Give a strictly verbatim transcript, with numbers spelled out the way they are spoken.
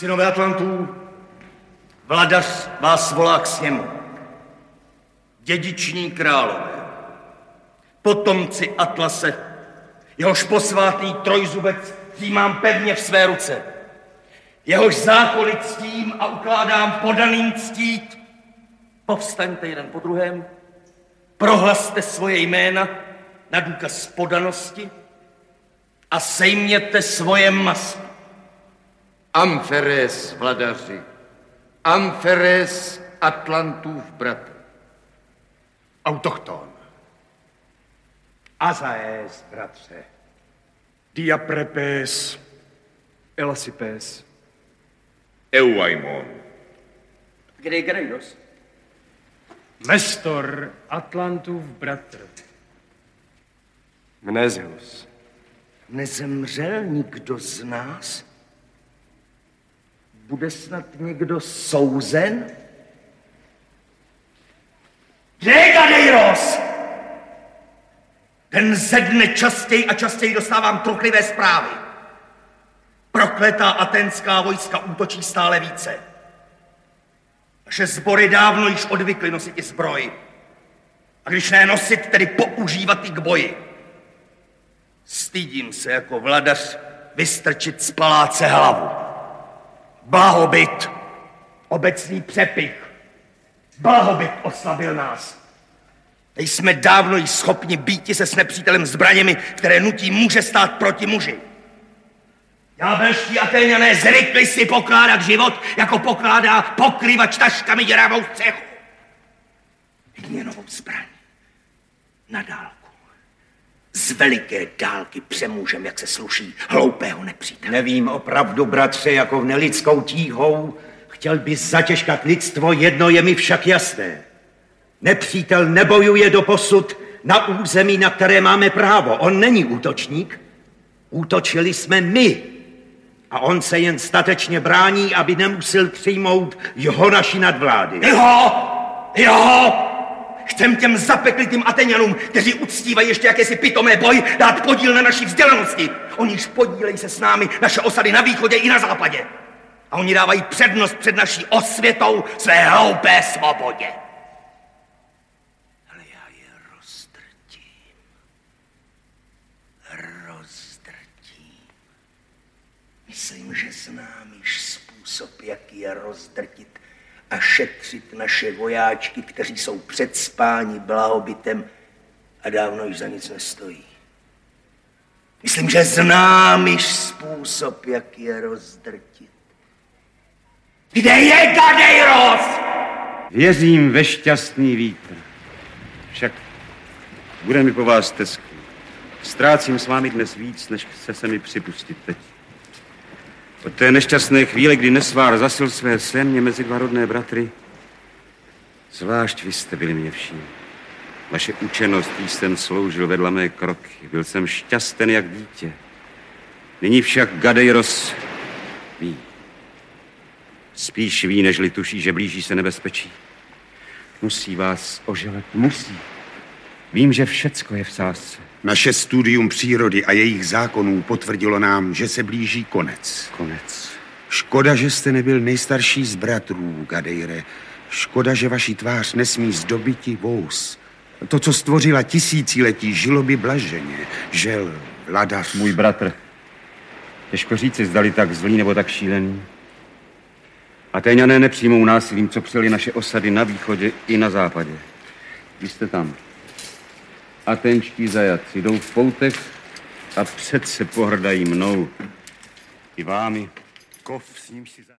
Synové Atlantů, vladař vás volá k sněmu. Dědiční králové, potomci Atlase, jehož posvátný trojzubec přijímám pevně v své ruce, jehož zákony ctím a ukládám podaným ctít. Povstaňte jeden po druhém, prohlaste svoje jména na důkaz podanosti a sejměte svoje masky. Amferes, vladaři, Amferes, Atlantův bratr. Autochton. Azaes, bratře. Diaprepes, Elasipes. Euaimon. Kde je Greidos? Mestor, Atlantův bratr. Mnezeus. Nezemřel nikdo z nás? Bude snad někdo souzen? Kde je Gadeiros? Ten ze dne častěji a častěji dostávám truchlivé zprávy. Prokletá atenská vojska útočí stále více. Naše sbory dávno již odvykly nosit i zbroj. A když ne nosit, tedy používat i k boji. Stydím se jako vladař vystrčit z paláce hlavu. Blahobyt, obecný přepich. Blahobyt oslabil nás. Nejsme dávno již schopni býti se s nepřítelem zbraněmi, které nutí muže stát proti muži. Ďábelští Atéňané zvykli si pokládat život, jako pokládá pokryvač taškami děravou střechu. Hněnovou zbraň na dálku. Z veliké dálky přemůžem, jak se sluší, hloupého nepřítele. Nevím opravdu, bratře, jako v nelidskou tíhou chtěl bys zatěžkat lidstvo, jedno je mi však jasné. Nepřítel nebojuje doposud na území, na které máme právo. On není útočník. Útočili jsme my. A on se jen statečně brání, aby nemusel přijmout jeho naší nadvlády. Jo! Jo! Chcem těm zapeklitým Ateňanům, kteří uctívají ještě jakési pitomé boj, dát podíl na naší vzdělanosti. Oni již podílejí se s námi naše osady na východě i na západě. A oni dávají přednost před naší osvětou své hloupé svobodě. Ale já je rozdrtím. Rozdrtím. Myslím, že znám již způsob, jak je rozdrtit a šetřit naše vojáčky, kteří jsou před spání blahobytem a dávno již za nic nestojí. Myslím, že znám již způsob, jak je rozdrtit. Kde je Gadeiros? Věřím ve šťastný vítr. Však bude mi po vás stezky. Ztrácím s vámi dnes víc, než chce se mi připustit teď. Od té nešťastné chvíle, kdy nesvár zasil své sémě mezi dva rodné bratry, zvlášť vy jste byli mě vším. Vaše učenost, jí jsem sloužil, vedla mé kroky. Byl jsem šťasten jak dítě. Nyní však Gadeiros ví. Spíš ví, nežli tuší, že blíží se nebezpečí. Musí vás oželet, musí. Vím, že všecko je v sázce. Naše studium přírody a jejich zákonů potvrdilo nám, že se blíží konec. Konec. Škoda, že jste nebyl nejstarší z bratrů, Gadeire. Škoda, že vaši tvář nesmí zdobiti vous. To, co stvořila tisíciletí, žilo by blaženě. Žel, vladař. Můj bratr. Těžko říci, zdali tak zlý nebo tak šílený. Atéňané nepřijmou násilím, co přeli naše osady na východě i na západě. Vy jste tam. Aténští zajatci jdou v poutech a přece pohrdají mnou. I vámi. Kov s ním si za...